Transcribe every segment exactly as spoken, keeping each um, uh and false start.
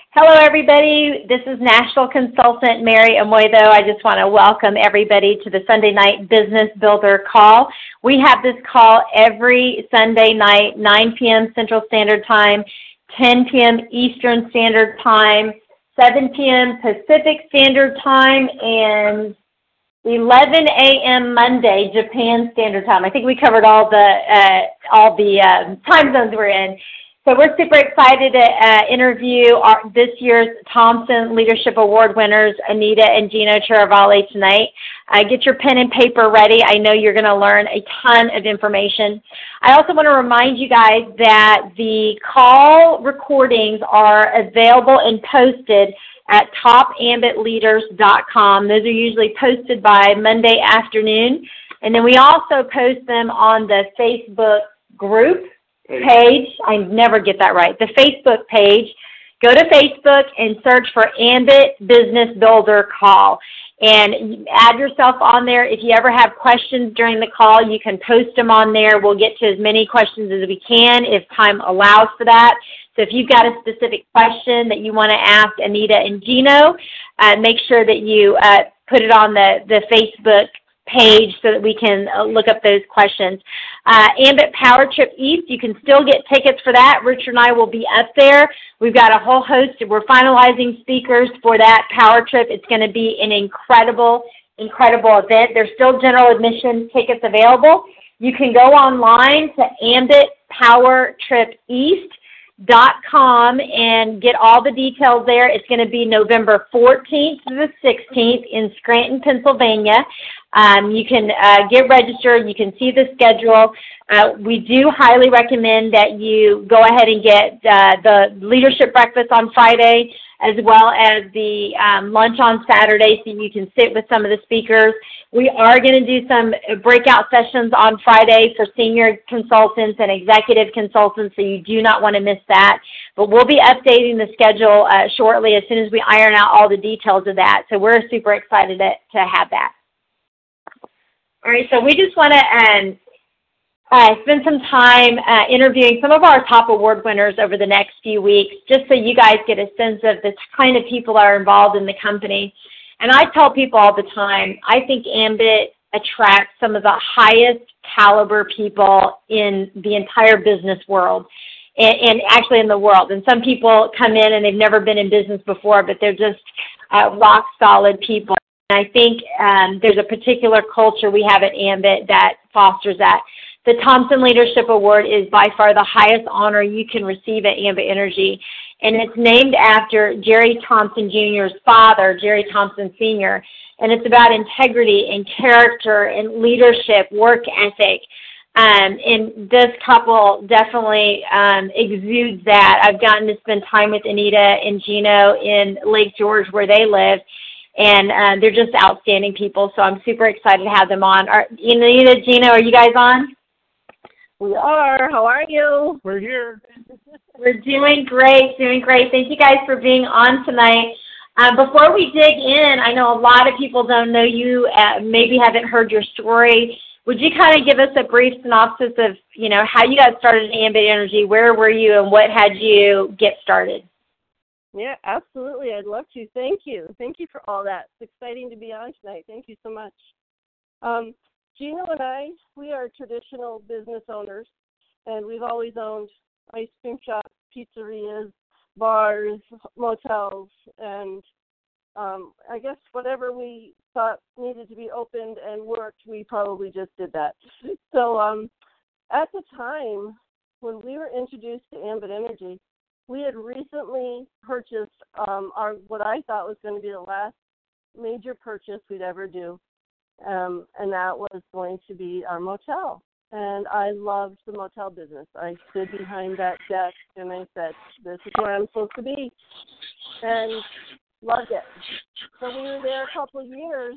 Hello, everybody. This is National Consultant Mary Amoido. I just want to welcome everybody to the Sunday Night Business Builder Call. We have this call every Sunday night, nine p.m. Central Standard Time, ten p.m. Eastern Standard Time, seven p.m. Pacific Standard Time, and eleven a.m. Monday, Japan Standard Time. I think we covered all the uh, all the uh, time zones we're in. So we're super excited to uh, interview our, this year's Thompson Leadership Award winners, Anita and Gino Chiaravali, tonight. Uh, get your pen and paper ready. I know you're going to learn a ton of information. I also want to remind you guys that the call recordings are available and posted at top ambit leaders dot com. Those are usually posted by Monday afternoon. And then we also post them on the Facebook group page. I never get that right. The Facebook page. Go to Facebook and search for Ambit Business Builder Call. And add yourself on there. If you ever have questions during the call, you can post them on there. We'll get to as many questions as we can if time allows for that. So if you've got a specific question that you want to ask Anita and Gino, uh, make sure that you uh, put it on the, the Facebook page so that we can uh, look up those questions. Uh, Ambit Power Trip East, you can still get tickets for that. Richard and I will be up there. We've got a whole host. We're finalizing speakers for that Power Trip. It's going to be an incredible, incredible event. There's still general admission tickets available. You can go online to ambit power trip east dot com and get all the details there. It's going to be November fourteenth to the sixteenth in Scranton, Pennsylvania. Um, you can uh, get registered. You can see the schedule. Uh, we do highly recommend that you go ahead and get uh, the leadership breakfast on Friday as well as the um, lunch on Saturday so you can sit with some of the speakers. We are going to do some breakout sessions on Friday for senior consultants and executive consultants, so you do not want to miss that. But we'll be updating the schedule uh, shortly as soon as we iron out all the details of that. So we're super excited to, to have that. All right, so we just want to um, uh, spend some time uh, interviewing some of our top award winners over the next few weeks, just so you guys get a sense of the kind of people that are involved in the company. And I tell people all the time, I think Ambit attracts some of the highest caliber people in the entire business world, and, and actually in the world. And some people come in and they've never been in business before, but they're just uh, rock solid people. And I think um, there's a particular culture we have at Ambit that fosters that. The Thompson Leadership Award is by far the highest honor you can receive at Ambit Energy, and it's named after Jerry Thompson Junior's father, Jerry Thompson Senior, and it's about integrity and character and leadership, work ethic. Um, and this couple definitely um, exudes that. I've gotten to spend time with Anita and Gino in Lake George where they live, and uh, they're just outstanding people, so I'm super excited to have them on. Are, Anita, Gino, are you guys on? We are. How are you? We're here. We're doing great, doing great. Thank you guys for being on tonight. Uh, before we dig in, I know a lot of people don't know you, uh, maybe haven't heard your story. Would you kind of give us a brief synopsis of, you know, how you got started in Ambit Energy, where were you, and what had you get started? Yeah, absolutely. I'd love to. Thank you. Thank you for all that. It's exciting to be on tonight. Thank you so much. Um, Gino and I, we are traditional business owners, and we've always owned ice cream shops, pizzerias, bars, motels, and um, I guess whatever we thought needed to be opened and worked, we probably just did that. So um, at the time when we were introduced to Ambit Energy, we had recently purchased um, our what I thought was going to be the last major purchase we'd ever do. Um, and that was going to be our motel. And I loved the motel business. I stood behind that desk and I said, this is where I'm supposed to be, and loved it. So we were there a couple of years,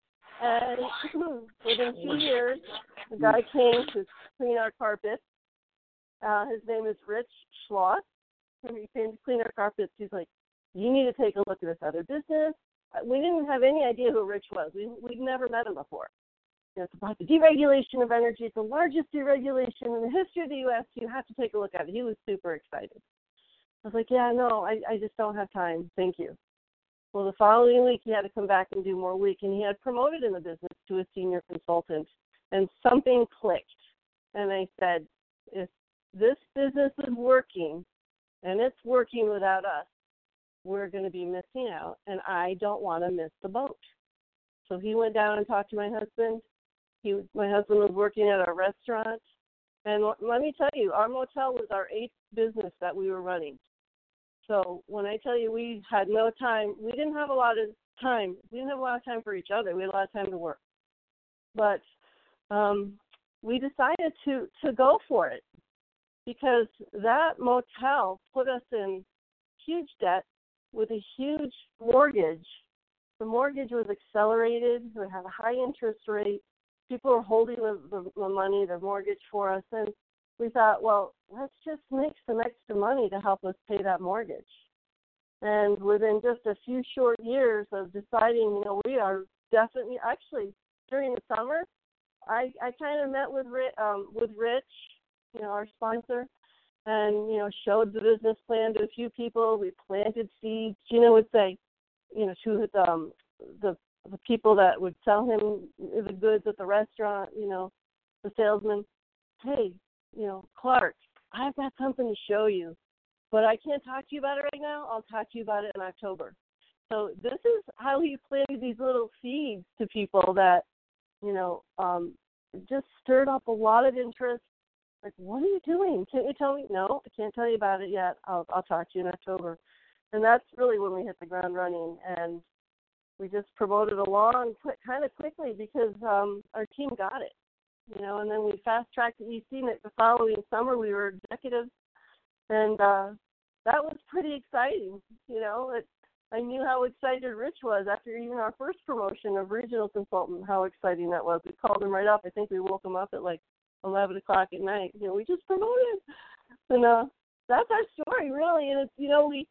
and within two years, the guy came to clean our carpets. Uh, his name is Rich Schloss. And he came to clean our carpets. He's like, you need to take a look at this other business. We didn't have any idea who Rich was. We, we'd never met him before. You know, it's about the deregulation of energy. It's the largest deregulation in the history of the U S You have to take a look at it. He was super excited. I was like, yeah, no, I, I just don't have time. Thank you. Well, the following week, he had to come back and do more week, and he had promoted in the business to a senior consultant, and something clicked. And I said, if this business is working, and it's working without us, we're going to be missing out, and I don't want to miss the boat. So he went down and talked to my husband. He, my husband was working at a restaurant, and let me tell you, our motel was our eighth business that we were running. So when I tell you we had no time, we didn't have a lot of time. We didn't have a lot of time for each other. We had a lot of time to work. But um, we decided to, to go for it because that motel put us in huge debt with a huge mortgage. The mortgage was accelerated. We had a high interest rate. People were holding the, the, the money, the mortgage for us. And we thought, well, let's just make some extra money to help us pay that mortgage. And within just a few short years of deciding, you know, we are definitely, actually, during the summer, I, I kind of met with, um, with Rich, you know, our sponsor, and, you know, showed the business plan to a few people. We planted seeds. Gina would say, you know, to um, the the people that would sell him the goods at the restaurant, you know, the salesman, hey, you know, Clark, I've got something to show you, but I can't talk to you about it right now. I'll talk to you about it in October. So this is how he planted these little seeds to people that, you know, um, just stirred up a lot of interest. Like, what are you doing? Can't you tell me? No, I can't tell you about it yet. I'll, I'll talk to you in October. And that's really when we hit the ground running. And we just promoted along quick, kind of quickly because um, our team got it. You know, and then we fast-tracked the E C N I C the following summer. We were executives, and uh, that was pretty exciting. You know, it, I knew how excited Rich was after even our first promotion of regional consultant, how exciting that was. We called him right up. I think we woke him up at like eleven o'clock at night. You know, we just promoted. And uh, that's our story, really. And, it's, you know, we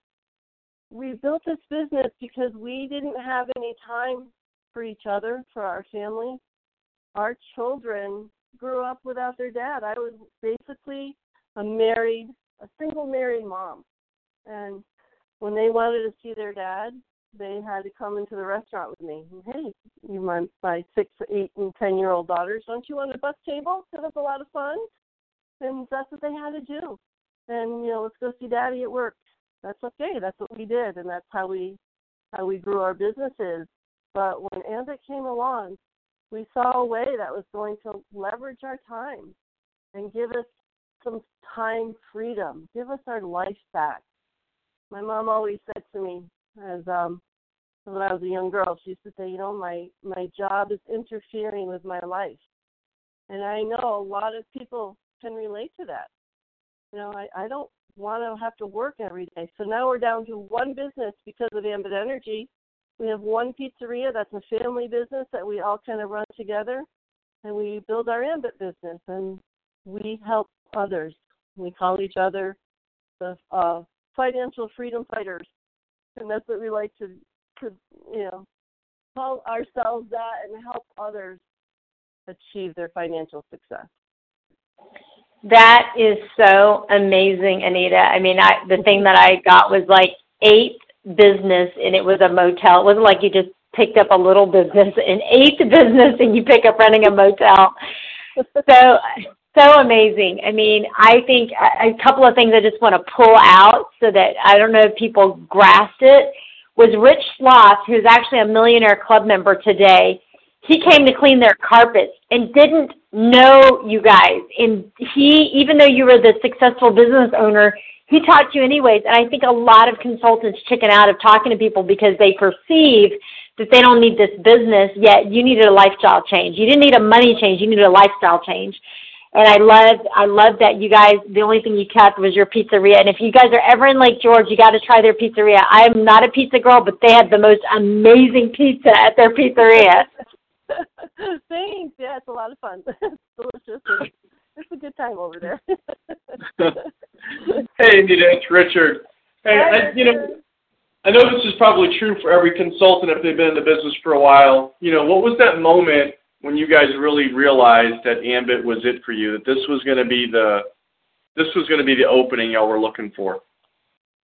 we built this business because we didn't have any time for each other, for our family. Our children grew up without their dad. I was basically a married, a single married mom. And when they wanted to see their dad, they had to come into the restaurant with me. Hey, you my, my six, eight, and ten-year-old daughters, don't you want a bus table? It was a lot of fun. And that's what they had to do. And, you know, let's go see Daddy at work. That's okay. That's what we did, and that's how we how we grew our businesses. But when Ambit came along, we saw a way that was going to leverage our time and give us some time freedom, give us our life back. My mom always said to me, as um, when I was a young girl, she used to say, you know, my, my job is interfering with my life. And I know a lot of people can relate to that. You know, I, I don't want to have to work every day. So now we're down to one business because of Ambit Energy. We have one pizzeria that's a family business that we all kind of run together, and we build our Ambit business, and we help others. We call each other the uh, financial freedom fighters, and that's what we like to, to, you know, call ourselves that and help others achieve their financial success. That is so amazing, Anita. I mean, I, the thing that I got was like eighth business, and it was a motel. It wasn't like you just picked up a little business, an eighth business, and you pick up running a motel. So, so amazing. I mean, I think a, a couple of things I just want to pull out so that I don't know if people grasped it was Rich Sloth, who's actually a Millionaire Club member today. He came to clean their carpets and didn't know you guys. And he, even though you were the successful business owner, he taught you anyways. And I think a lot of consultants chicken out of talking to people because they perceive that they don't need this business, yet you needed a lifestyle change. You didn't need a money change. You needed a lifestyle change. And I love, I love that you guys, the only thing you kept was your pizzeria. And if you guys are ever in Lake George, you got to try their pizzeria. I'm not a pizza girl, but they had the most amazing pizza at their pizzeria. Thanks. Yeah, it's a lot of fun. It's delicious. It's a good time over there. Hey, Anita, it's Richard. Hey, I, you know, I know this is probably true for every consultant if they've been in the business for a while. You know, what was that moment when you guys really realized that Ambit was it for you? That this was going to be the this was going to be the opening y'all were looking for?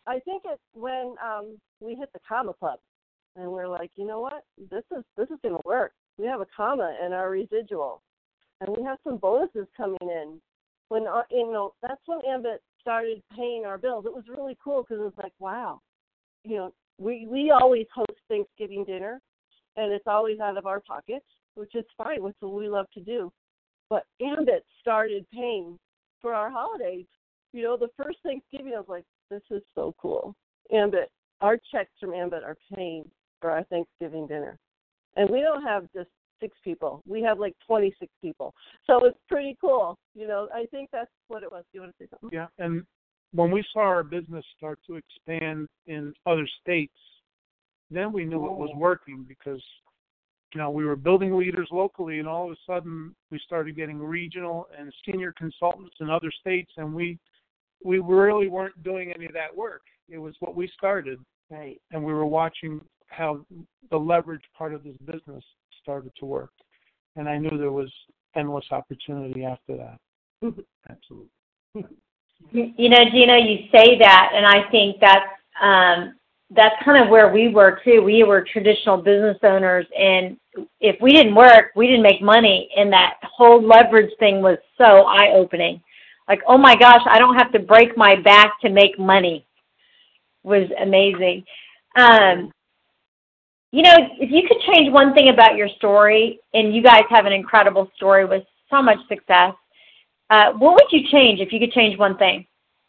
I think it's when um, we hit the comma club, and we're like, you know what, this is this is going to work. We have a comma in our residual, and we have some bonuses coming in. When uh, you know, that's when Ambit started paying our bills. It was really cool because it was like, wow, you know, we we always host Thanksgiving dinner, and it's always out of our pockets, which is fine. Which is what we love to do. But Ambit started paying for our holidays. You know, the first Thanksgiving, I was like, this is so cool. Ambit, our checks from Ambit are paying for our Thanksgiving dinner. And we don't have just six people. We have like twenty-six people. So it's pretty cool. You know, I think that's what it was. Do you want to say something? Yeah, and when we saw our business start to expand in other states, then we knew it was working because, you know, we were building leaders locally, and all of a sudden we started getting regional and senior consultants in other states, and we we really weren't doing any of that work. It was what we started, right? And we were watching how the leverage part of this business started to work, and I knew there was endless opportunity after that. Absolutely. You know, Gina, you say that, and I think that's um, that's kind of where we were too. We were traditional business owners, and if we didn't work, we didn't make money. And that whole leverage thing was so eye-opening. Like, oh my gosh, I don't have to break my back to make money. Was amazing. Um, you know, if you could change one thing about your story, and you guys have an incredible story with so much success, uh, what would you change if you could change one thing?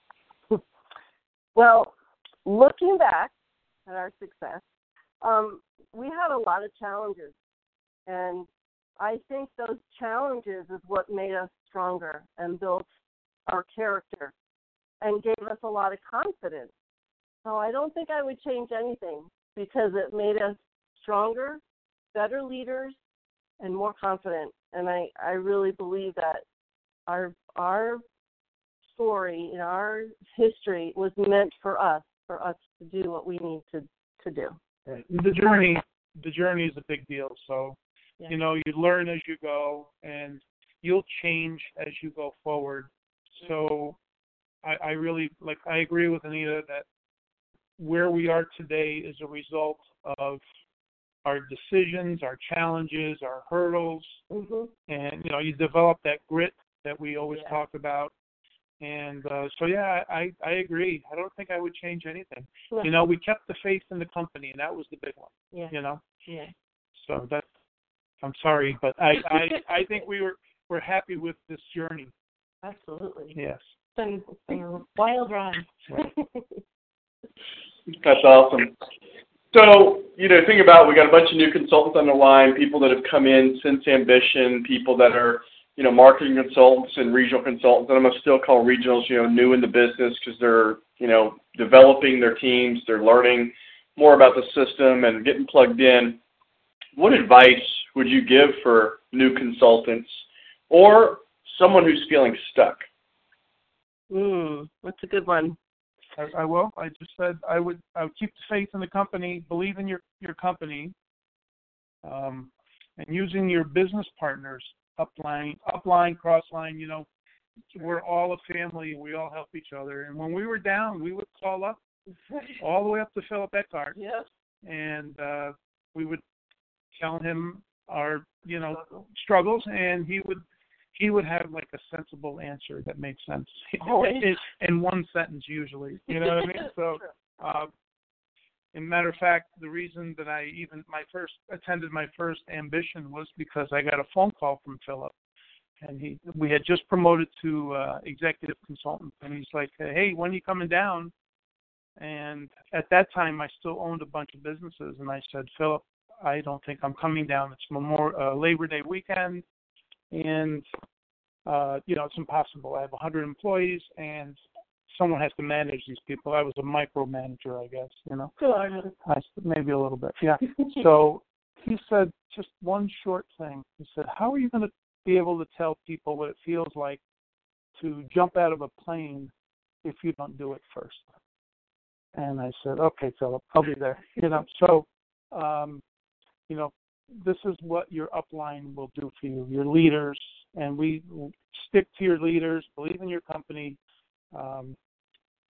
Well, looking back at our success, um, we had a lot of challenges, and I think those challenges is what made us stronger and built our character and gave us a lot of confidence. So I don't think I would change anything because it made us stronger, better leaders, and more confident. And I, I really believe that our our story and our history was meant for us, for us to do what we need to, to do. Right. The journey, the journey is a big deal. So, yeah. you know, you learn as you go, and you'll change as you go forward. So I, I really, like, I agree with Anita that where we are today is a result of our decisions, our challenges, our hurdles, mm-hmm. and, you know, you develop that grit that we always yeah. talk about. And uh, so, yeah, I, I agree. I don't think I would change anything. Yeah. You know, we kept the faith in the company, and that was the big one, yeah. you know? Yeah. So that, I'm sorry, but I, I, I think we were, we're happy with this journey. Absolutely. Yes. It's been, it's been a wild ride. That's awesome. So, you know, think about, we got a bunch of new consultants on the line, people that have come in since Ambition, people that are, you know, marketing consultants and regional consultants, and I'm going to still call regionals, you know, new in the business because they're, you know, developing their teams, they're learning more about the system and getting plugged in. What advice would you give for new consultants or someone who's feeling stuck? Mm, that's a good one. I, I will. I just said I would. I would keep the faith in the company, believe in your your company, um, and using your business partners, upline, upline, crossline. You know, we're all a family, and we all help each other. And when we were down, we would call up all the way up to Philip Eckhart. Yes. And uh, we would tell him our you know struggles, and he would. He would have like a sensible answer that made sense oh, in, in one sentence usually. You know what I mean? So, uh, in matter of fact, the reason that I even my first attended my first Ambition was because I got a phone call from Philip, and he we had just promoted to uh, executive consultant, and he's like, "Hey, when are you coming down?" And at that time, I still owned a bunch of businesses, and I said, "Philip, I don't think I'm coming down. It's Memorial uh, Labor Day weekend." And, uh, you know, it's impossible. I have one hundred employees, and someone has to manage these people. I was a micromanager, I guess, you know. I, maybe a little bit, yeah. So he said just one short thing. He said, how are you going to be able to tell people what it feels like to jump out of a plane if you don't do it first? And I said, okay, Philip, I'll be there. You know, so, um, you know, this is what your upline will do for you, your leaders, and we stick to your leaders, believe in your company, um,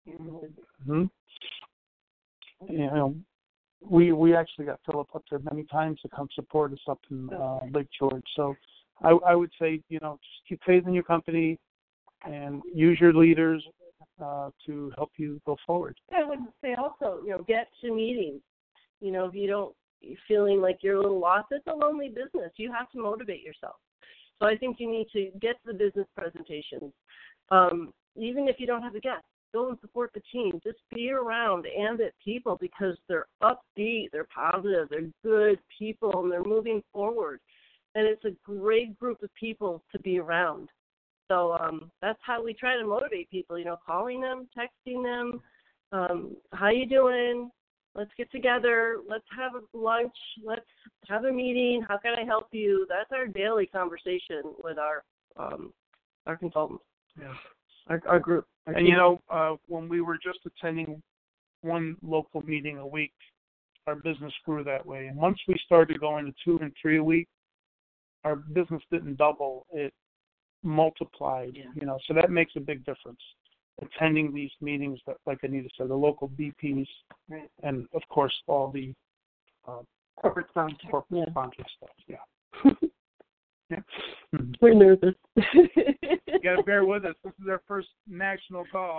Mm-hmm. You know, we we actually got Philip up there many times to come support us up in uh, Lake George. So I, I would say, you know, just keep faith in your company and use your leaders uh, to help you go forward. I would say also, you know, get to meetings. You know, if you don't, you're feeling like you're a little lost, it's a lonely business. You have to motivate yourself. So I think you need to get to the business presentations. Um, even if you don't have a guest, go and support the team. Just be around Ambit people because they're upbeat, they're positive, they're good people, and they're moving forward. And it's a great group of people to be around. So um, that's how we try to motivate people, you know, calling them, texting them, um, how you doing? Let's get together. Let's have a lunch. Let's have a meeting. How can I help you? That's our daily conversation with our um, our consultants, yeah. our, our group. Our and, team. you know, uh, when we were just attending one local meeting a week, our business grew that way. And once we started going to two and three a week, our business didn't double. It multiplied, yeah. you know, so that makes a big difference. Attending these meetings, that, like Anita said, the local B Ps, right. and, of course, all the uh, corporate sponsor, corporate yeah. sponsor stuff, yeah. yeah. Mm-hmm. We're nervous. You got to bear with us. This is our first national call.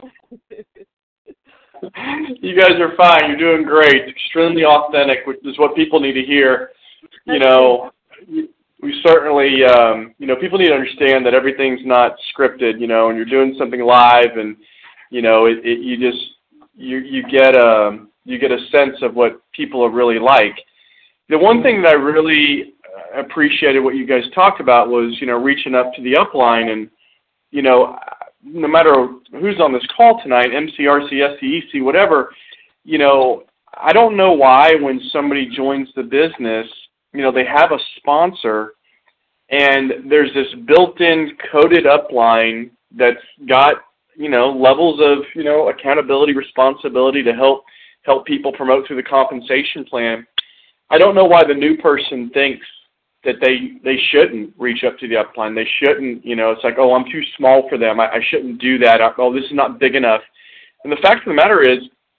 You guys are fine. You're doing great. Extremely authentic, which is what people need to hear. You know, we certainly, um, you know, people need to understand that everything's not scripted, you know, and you're doing something live and, you know, it, it you just, you you get a, you get a sense of what people are really like. The one thing that I really appreciated what you guys talked about was, you know, reaching up to the upline and, you know, no matter who's on this call tonight, M C R C, S C E C, whatever, you know, I don't know why when somebody joins the business, you know, they have a sponsor and there's this built-in coded upline that's got, you know, levels of, you know, accountability, responsibility to help help people promote through the compensation plan. I don't know why the new person thinks that they they shouldn't reach up to the upline. They shouldn't, you know, it's like, oh, I'm too small for them. I, I shouldn't do that. Oh, this is not big enough. And the fact of the matter is,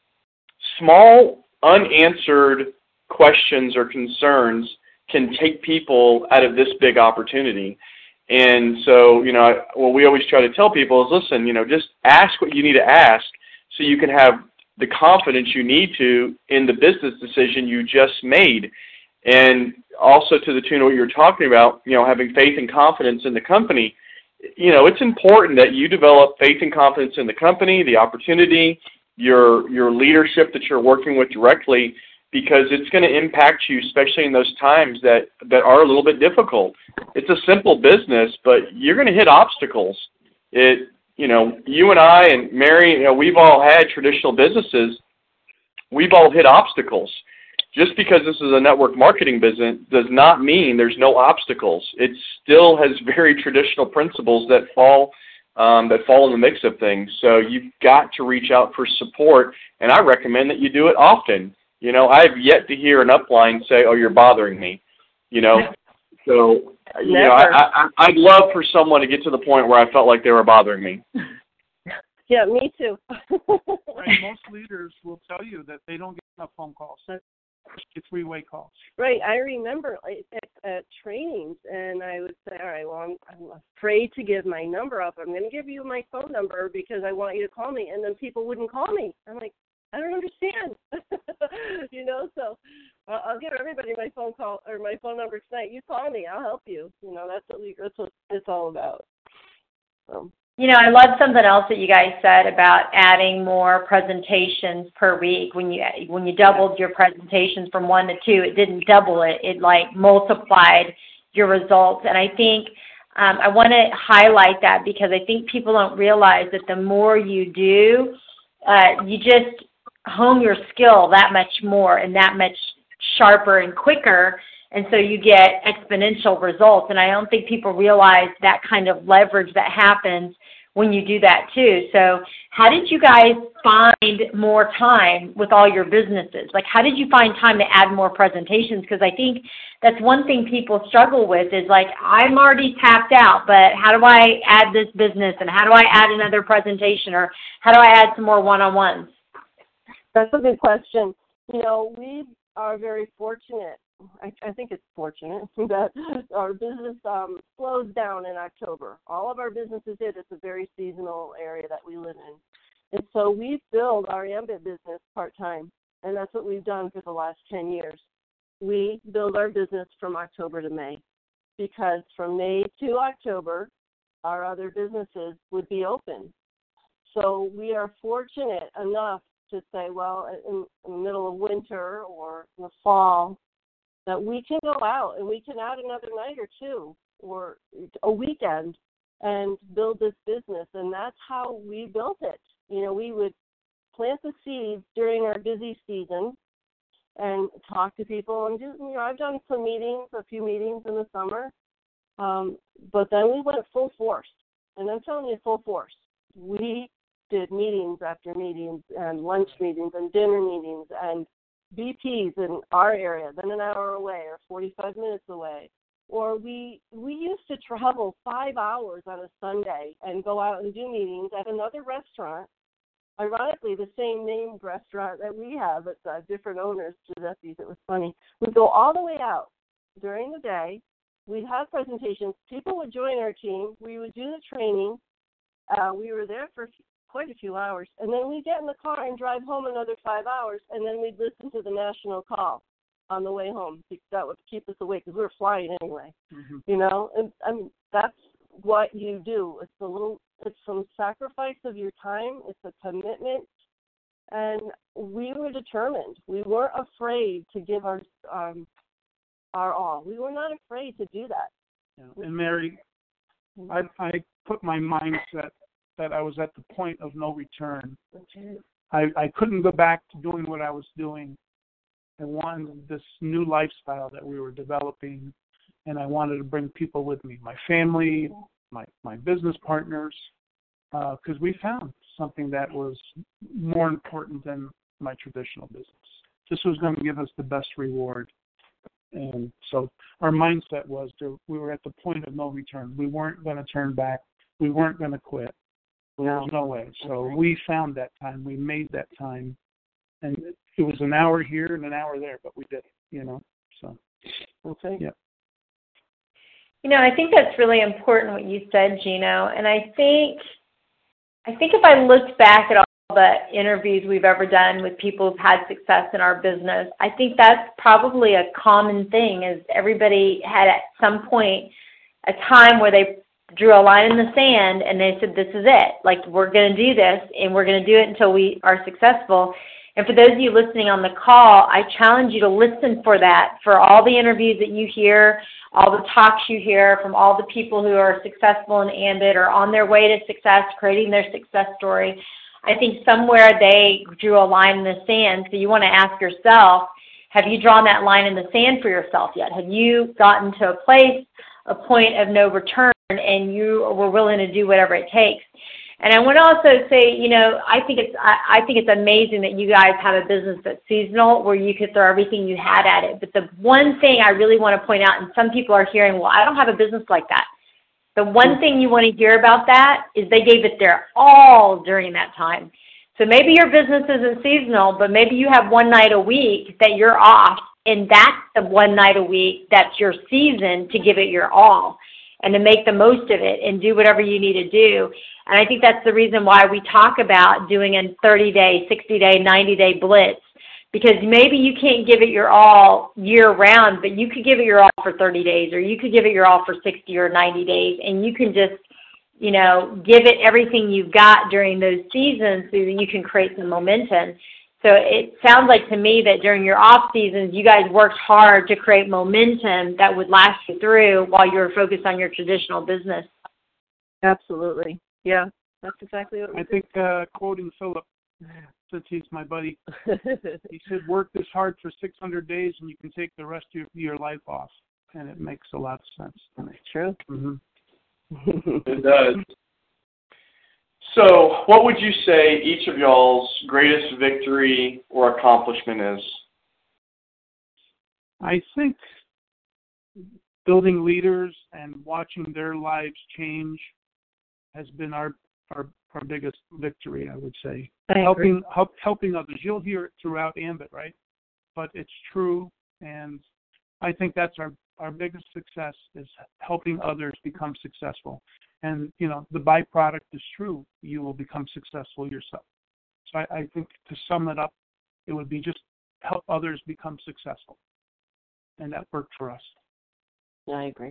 small, unanswered questions or concerns can take people out of this big opportunity. And so, you know, what we always try to tell people is, listen, you know, just ask what you need to ask so you can have the confidence you need to in the business decision you just made. And also to the tune of what you're talking about, you know, having faith and confidence in the company, you know, it's important that you develop faith and confidence in the company, the opportunity, your your leadership that you're working with directly, because it's going to impact you, especially in those times that, that are a little bit difficult. It's a simple business, but you're going to hit obstacles. It, you know, you and I and Mary, you know, we've all had traditional businesses. We've all hit obstacles. Just because this is a network marketing business does not mean there's no obstacles. It still has very traditional principles that fall um, that fall in the mix of things. So you've got to reach out for support, and I recommend that you do it often. You know, I've yet to hear an upline say, "Oh, you're bothering me." You know, so you Never. know, I, I, I'd love for someone to get to the point where I felt like they were bothering me. Yeah, me too. Right, most leaders will tell you that they don't get enough phone calls. It's three-way calls. Right. I remember at, at trainings, and I would say, all right, well, I'm, I'm afraid to give my number up. I'm going to give you my phone number because I want you to call me. And then people wouldn't call me. I'm like, I don't understand. You know, so uh, I'll give everybody my phone call or my phone number tonight. You call me. I'll help you. You know, that's what, we, that's what it's all about. So. You know, I love something else that you guys said about adding more presentations per week. When you when you doubled your presentations from one to two, it didn't double it. It, like, multiplied your results. And I think um, I want to highlight that because I think people don't realize that the more you do, uh, you just hone your skill that much more and that much sharper and quicker. And so you get exponential results. And I don't think people realize that kind of leverage that happens when you do that too. So how did you guys find more time with all your businesses? Like, how did you find time to add more presentations? Because I think that's one thing people struggle with is like, I'm already tapped out, but how do I add this business, and how do I add another presentation, or how do I add some more one-on-ones? That's a good question. You know, we are very fortunate. I, I think it's fortunate that our business um, slows down in October. All of our businesses did. It's a very seasonal area that we live in. And so we build our Ambit business part-time, and that's what we've done for the last ten years. We build our business from October to May, because from May to October, our other businesses would be open. So we are fortunate enough to say, well, in, in the middle of winter or in the fall, that we can go out and we can add another night or two or a weekend and build this business. And that's how we built it. You know, we would plant the seeds during our busy season and talk to people. And, just, you know, I've done some meetings, a few meetings in the summer, um, but then we went full force. And I'm telling you, full force. We did meetings after meetings and lunch meetings and dinner meetings and B Ps in our area, then an hour away or forty-five minutes away. Or we we used to travel five hours on a Sunday and go out and do meetings at another restaurant, ironically the same named restaurant that we have. It's uh, different owners, Giuseppe's. It was funny. We'd go all the way out during the day. We'd have presentations. People would join our team. We would do the training. Uh, we were there for quite a few hours, and then we'd get in the car and drive home another five hours, and then we'd listen to the national call on the way home. That would keep us awake because we were flying anyway, mm-hmm. you know. And I mean, that's what you do. It's a little, it's some sacrifice of your time. It's a commitment, and we were determined. We weren't afraid to give our um, our all. We were not afraid to do that. Yeah. And Mary, I, I put my mindset that I was at the point of no return. I, I couldn't go back to doing what I was doing. I wanted this new lifestyle that we were developing, and I wanted to bring people with me, my family, my, my business partners, because uh, we found something that was more important than my traditional business. This was going to give us the best reward. And so our mindset was to, we were at the point of no return. We weren't going to turn back. We weren't going to quit. There was no way. So we found that time. We made that time. And it was an hour here and an hour there, but we did it, you know. So, okay. Yeah. You know, I think that's really important what you said, Gino. And I think, I think if I looked back at all the interviews we've ever done with people who've had success in our business, I think that's probably a common thing is everybody had at some point a time where they drew a line in the sand and they said, this is it. Like, we're going to do this, and we're going to do it until we are successful. And for those of you listening on the call, I challenge you to listen for that, for all the interviews that you hear, all the talks you hear from all the people who are successful in Ambit or on their way to success, creating their success story. I think somewhere they drew a line in the sand. So you want to ask yourself, have you drawn that line in the sand for yourself yet? Have you gotten to a place, a point of no return, and you were willing to do whatever it takes? And I want to also say, you know, I think it's I, I think it's amazing that you guys have a business that's seasonal where you could throw everything you had at it. But the one thing I really want to point out, and some people are hearing, well, I don't have a business like that. The one thing you want to hear about that is they gave it their all during that time. So maybe your business isn't seasonal, but maybe you have one night a week that you're off, and that's the one night a week that's your season to give it your all and to make the most of it and do whatever you need to do. And I think that's the reason why we talk about doing a thirty-day, sixty-day, ninety-day blitz, because maybe you can't give it your all year-round, but you could give it your all for thirty days, or you could give it your all for sixty or ninety days, and you can just, you know, give it everything you've got during those seasons so that you can create some momentum. So it sounds like to me that during your off seasons, you guys worked hard to create momentum that would last you through while you were focused on your traditional business. Absolutely. Yeah, that's exactly what we I think, uh, quoting Philip, since he's my buddy, he said, work this hard for six hundred days and you can take the rest of your life off. And it makes a lot of sense to me. True. Mm-hmm. It does. So what would you say each of y'all's greatest victory or accomplishment is? I think building leaders and watching their lives change has been our our, our biggest victory, I would say. I helping help, helping others. You'll hear it throughout Ambit, right? But it's true, and I think that's our, our biggest success is helping others become successful. And, you know, the byproduct is true. You will become successful yourself. So I, I think to sum it up, it would be just help others become successful. And that worked for us. Yeah, I agree.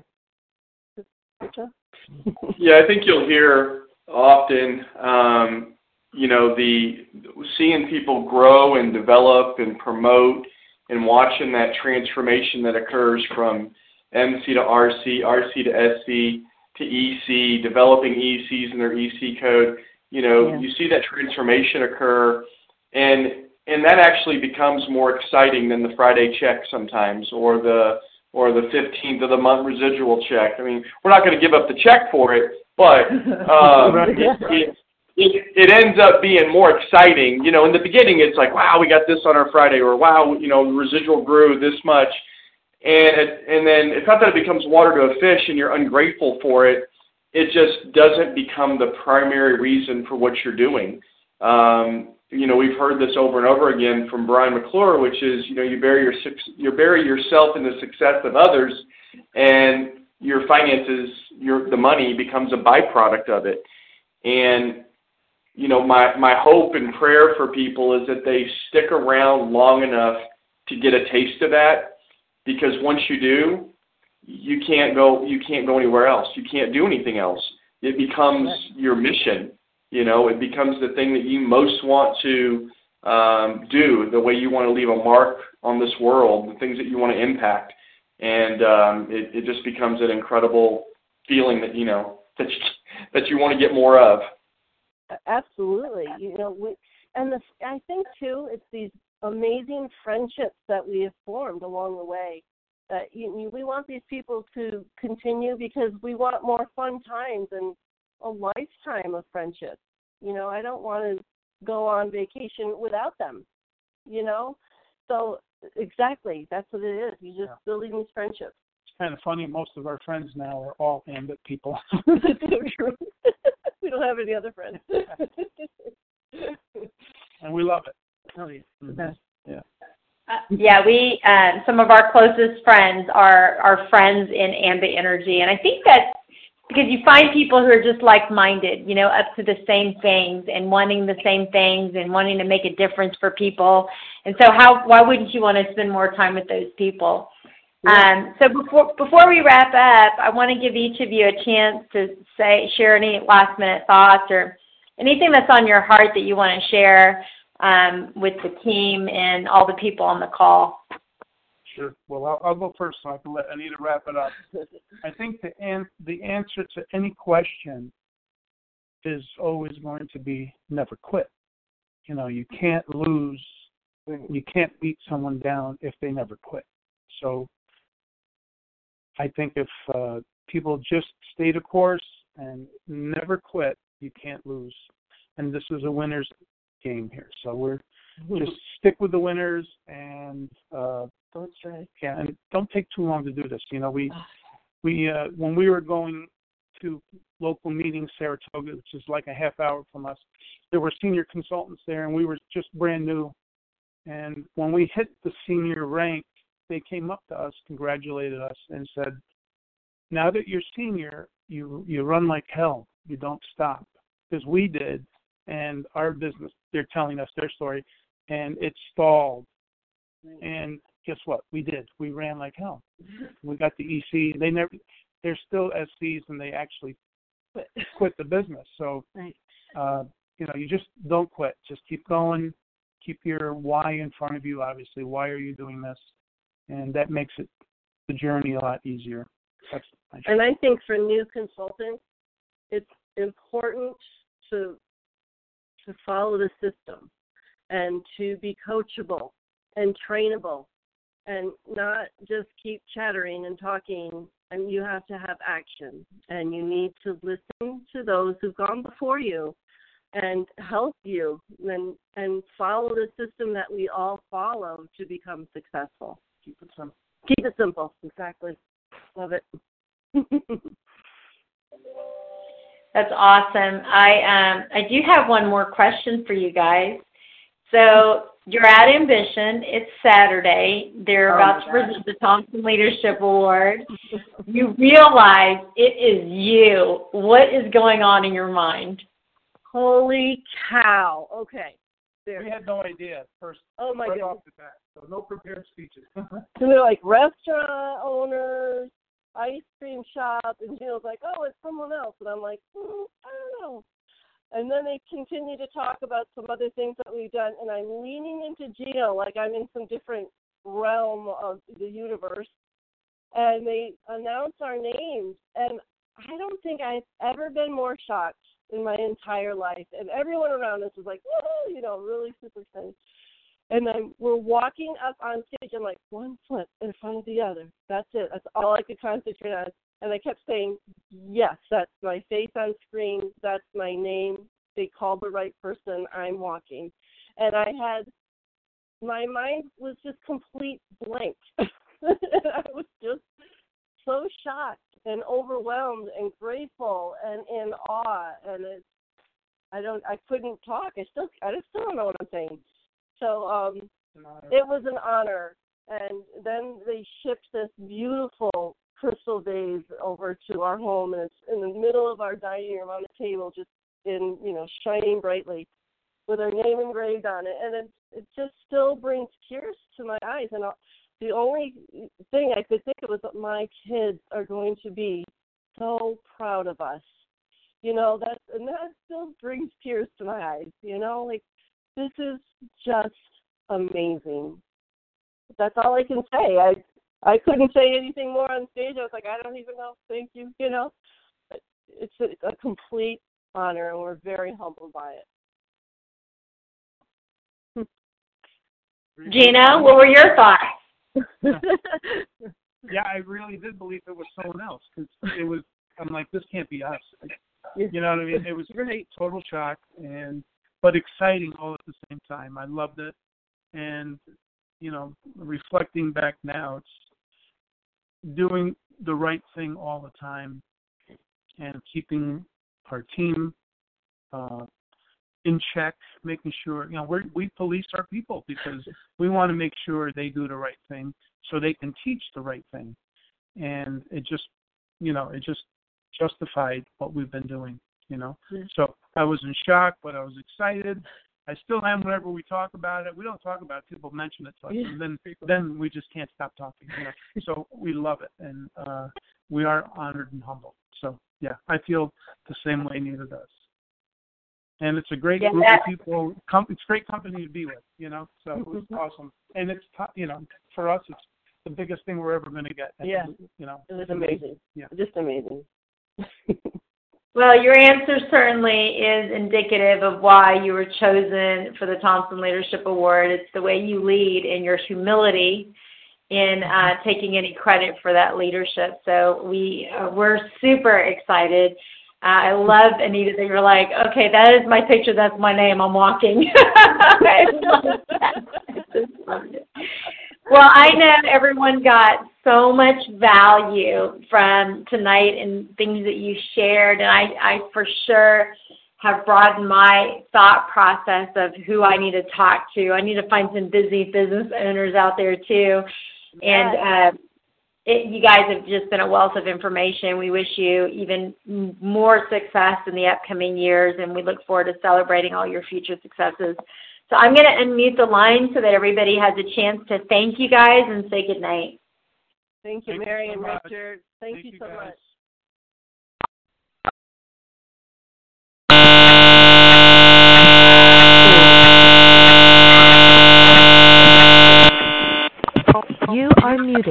Yeah, I think you'll hear often, um, you know, the seeing people grow and develop and promote and watching that transformation that occurs from M C to R C, R C to S C to E C, developing E Cs in their E C code. You know, yeah. You see that transformation occur, and and that actually becomes more exciting than the Friday check sometimes, or the or the fifteenth of the month residual check. I mean, we're not going to give up the check for it, but um, it, it, it, it ends up being more exciting. You know, in the beginning, it's like, wow, we got this on our Friday, or wow, you know, the residual grew this much. And it, and then it's not that it becomes water to a fish and you're ungrateful for it. It just doesn't become the primary reason for what you're doing. Um, you know, we've heard this over and over again from Brian McClure, which is, you know, you bury your you bury yourself in the success of others, and your finances, your the money becomes a byproduct of it. And you know, my my hope and prayer for people is that they stick around long enough to get a taste of that. Because once you do, you can't go. You can't go anywhere else. You can't do anything else. It becomes your mission. You know, it becomes the thing that you most want to um, do. The way you want to leave a mark on this world. The things that you want to impact, and um, it, it just becomes an incredible feeling that you know that you, that you want to get more of. Absolutely. You know, we, and the, I think too, it's these amazing friendships that we have formed along the way. Uh, you, you, we want these people to continue because we want more fun times and a lifetime of friendship. You know, I don't want to go on vacation without them, you know? So exactly, that's what it is. You're just yeah. building these friendships. It's kind of funny. Most of our friends now are all Ambit people. It's so true. We don't have any other friends. And we love it. Oh, yeah. Mm-hmm. Yeah. Uh, yeah, we um, some of our closest friends are are friends in Ambit Energy, and I think that's because you find people who are just like-minded, you know, up to the same things and wanting the same things and wanting to make a difference for people. And so, how why wouldn't you want to spend more time with those people? Yeah. Um, so before before we wrap up, I want to give each of you a chance to say share any last-minute thoughts or anything that's on your heart that you want to share um, with the team and all the people on the call. Sure. Well, I'll, I'll go first so I can let Anita wrap it up. I think the, an- the answer to any question is always going to be never quit. You know, you can't lose, you can't beat someone down if they never quit. So I think if uh, people just stay the course and never quit, you can't lose. And this is a winner's game here. So we're just stick with the winners and uh, don't stray. Yeah, and don't take too long to do this. You know, we we uh, when we were going to local meetings, Saratoga, which is like a half hour from us, there were senior consultants there, and we were just brand new. And when we hit the senior rank, they came up to us, congratulated us, and said, "Now that you're senior, you you run like hell. You don't stop." Because we did, and our business, they're telling us their story, and it stalled. And guess what? We did. We ran like hell. We got the E C. They never. They're still S Cs, and they actually quit, quit the business. So, uh, you know, you just don't quit. Just keep going. Keep your why in front of you. Obviously, why are you doing this? And that makes it the journey a lot easier. That's and I think for new consultants, it's important to to follow the system and to be coachable and trainable and not just keep chattering and talking. And you have to have action, and you need to listen to those who've gone before you and help you and and follow the system that we all follow to become successful. Keep it simple. Keep it simple. Exactly. Love it. That's awesome. I um I do have one more question for you guys. So you're at Ambition. It's Saturday. They're Oh about to present the Thompson Leadership Award. You realize it is you. What is going on in your mind? Holy cow. Okay. There. We had no idea at first. Oh, my right goodness. off the bat. So no prepared speeches. So they're like restaurant owners, ice cream shop, and Gino's like, oh, it's someone else. And I'm like, mm, I don't know. And then they continue to talk about some other things that we've done, and I'm leaning into Gino like I'm in some different realm of the universe. And they announce our names, and I don't think I've ever been more shocked in my entire life. And everyone around us was like, whoa, you know, really super excited. And then we're walking up on stage, and like one foot in front of the other. That's it. That's all I could concentrate on. And I kept saying, yes, that's my face on screen. That's my name. They called the right person. I'm walking. And I had, my mind was just complete blank. I was just so shocked and overwhelmed and grateful and in awe. And it, I don't, I couldn't talk. I still, I still don't know what I'm saying. So um, it was an honor. And then they shipped this beautiful crystal vase over to our home, and it's in the middle of our dining room on the table, just in, you know, shining brightly with our name engraved on it. And it, it just still brings tears to my eyes. And I'll, the only thing I could think of was that my kids are going to be so proud of us. You know, that, and that still brings tears to my eyes, you know, like, this is just amazing. That's all I can say. I I couldn't say anything more on stage. I was like, I don't even know. Thank you. You know, it's a, it's a complete honor, and we're very humbled by it. Gina, what were your thoughts? Yeah, I really did believe it was someone else, because it was, I'm like, this can't be us. You know what I mean? It was great, total shock, and but exciting all at the same time. I loved it. And, you know, reflecting back now, it's doing the right thing all the time and keeping our team uh, in check, making sure, you know, we're, we police our people because we want to make sure they do the right thing so they can teach the right thing. And it just, you know, it just justified what we've been doing, you know. Mm-hmm. So I was in shock, but I was excited. I still am whenever we talk about it. We don't talk about it. People mention it to us, yeah. and then then we just can't stop talking. You know? So we love it, and uh, we are honored and humbled. So, yeah, I feel the same way Nita does. And it's a great yeah, group that, of people. Com- it's great company to be with, you know. So it was awesome. And it's, you know, for us, it's the biggest thing we're ever going to get. And, yeah, you know, it was amazing. Yeah, just amazing. Well, your answer certainly is indicative of why you were chosen for the Thompson Leadership Award. It's the way you lead and your humility in uh, taking any credit for that leadership. So we, uh, we're super excited. Uh, I love, Anita, that you're like, okay, that is my picture. That's my name. I'm walking. I love that. I just loved it. Well, I know everyone got so much value from tonight and things that you shared, and I, I for sure have broadened my thought process of who I need to talk to. I need to find some busy business owners out there, too. Yes. And uh, it, you guys have just been a wealth of information. We wish you even more success in the upcoming years, and we look forward to celebrating all your future successes. So I'm going to unmute the line so that everybody has a chance to thank you guys and say good night. Thank you, Thank Mary you so and much. Richard. Thank, thank you so guys. much. You are muted.